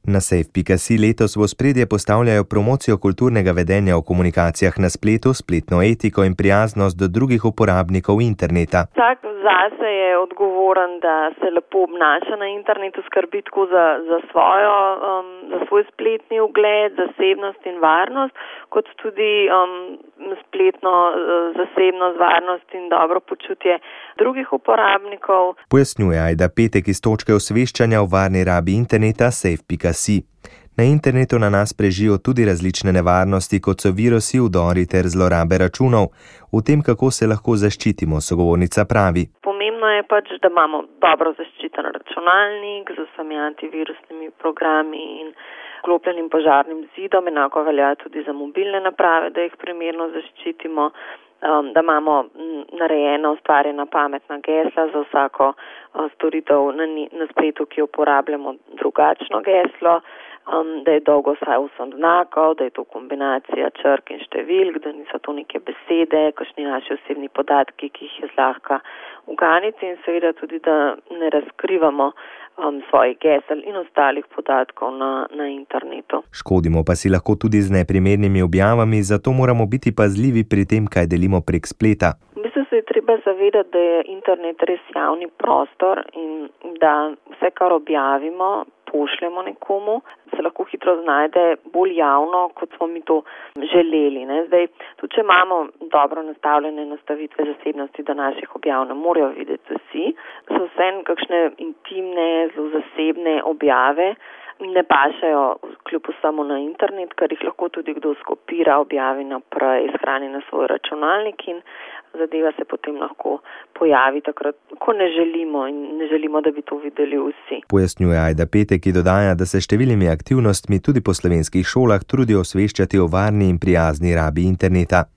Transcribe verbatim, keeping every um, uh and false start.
Na safe pika si letos v ospredje postavljajo promocijo kulturnega vedenja v komunikacijah na spletu, spletno etiko in prijaznost do drugih uporabnikov interneta. Vsak zase je odgovoren, da se lepo obnaša na internetu, skrbi tako za, za, svojo, um, za svoj spletni ugled, zasebnost in varnost, kot tudi um, spletno uh, zasebnost, varnost in dobro počutje drugih uporabnikov. Pojasnjuje Ajda Petek iz točke osveščanja o varni rabi interneta safe pika si. Na internetu na nas prežijo tudi različne nevarnosti, kot so virusi, vdori ter zlorabe računov. V tem, kako se lahko zaščitimo, sogovornica pravi. Pomembno je pač, da imamo dobro zaščiten računalnik z vsemi antivirusnimi programi in vklopljenim požarnim zidom. Enako velja tudi za mobilne naprave, da jih primerno zaščitimo. Um, da imamo narejena, ustvarjena pametna gesla za vsako uh, storitev na, na spletu, ki uporabljamo drugačno geslo, um, da je dolgo vsaj osem znakov, da je to kombinacija črk in številk, da niso to neke besede, kakšni naši osebni podatki, ki jih je zlahka uganiti, in seveda tudi, da ne razkrivamo um, svojih gesel in ostalih podatkov na, na internetu. Škodimo pa si lahko tudi z neprimernimi objavami, zato moramo biti pazljivi pri tem, kaj delimo prek spleta. V bistvu se je treba zavedati, da je internet res javni prostor in da vse, kar objavimo, pošljemo nekomu, se lahko hitro znajde bolj javno, kot smo mi to želeli. Ne? Zdaj, tudi če imamo dobro nastavljene nastavitve zasebnosti, da naših objav ne morejo videti vsi, so vseeno kakšne intimne, zelo zasebne objave, ne pašajo kljub vsemu na internet, ker jih lahko tudi kdo skopira, objavi naprej, shrani na svoj računalnik in zadeva se potem lahko pojavi takrat, ko ne želimo in ne želimo, da bi to videli vsi. Pojasnjuje Ajda Petek, ki dodaja, da se številnimi aktivnostmi tudi po slovenskih šolah trudijo osveščati o varni in prijazni rabi interneta.